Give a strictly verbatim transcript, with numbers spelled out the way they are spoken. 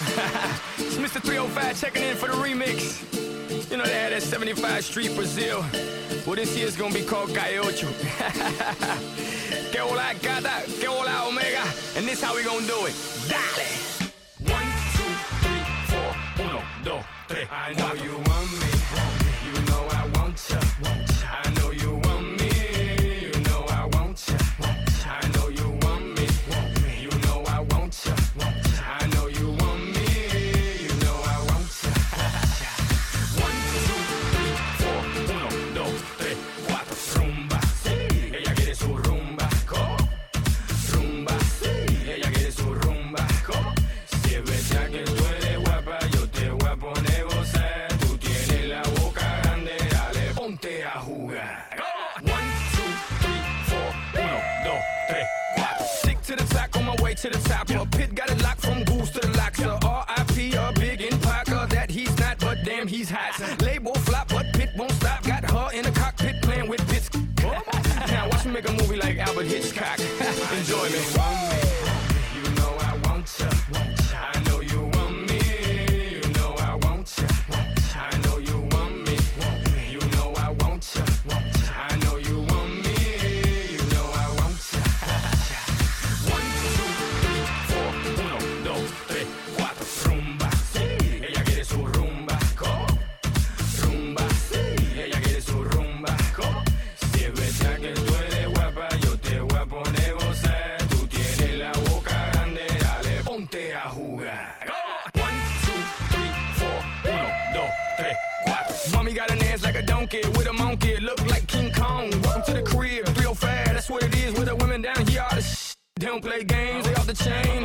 It's Mister three oh five checking in for the remix. You know they had that seventy-five Street Brazil. Well, this year's gonna be called Calle Ocho. Que hola gata, que hola omega. And this how we gonna do it. Dale! One, two, three, four, uno, dos, tres. I know you want me. You know I want ya. I know you want me. You know I want ya. I know you want me. You know I want ya. I know you want me. You know I want ya. One, two, three, four, uno, dos, tres, cuatro. Rumba, sí. Ella quiere su rumba. ¿Cómo? Rumba, sí. Ella quiere su rumba. ¿Cómo? Si es verdad que tú eres guapa, yo te voy a poner gozar. Tú tienes la boca grande, dale, ponte a jugar. One, two, three, four, uno, dos, tres, cuatro. Stick to the top, on my way to the top. A pit got it locked from goose to the locks. So R I P a big in Parker that he's not, but damn he's hot. Label flop, but Pit won't stop. Got her in the cockpit playing with bits. Now watch me make a movie like Albert Hitchcock. Enjoy me. You know I want ya. I know you want me. You know I want ya. I know you want me. You know I want ya. I know you want me. You know I want ya. One, two, three, four, uno, dos, tres, cuatro. Rumba, sí. Ella quiere su rumba. ¿Cómo? Rumba, sí. Ella quiere su rumba. ¿Cómo? Si es verdad que tú eres guapa, yo te voy a poner gozar. Tú tienes la boca grande, dale, ponte a jugar. One, two, three, four, uno, dos, tres, cuatro. Mommy got an ass like a donkey with a monkey, look like King Kong. Welcome to the crib, three oh five, that's what it is with the women down here. All the sh- they don't play games, they off the chain.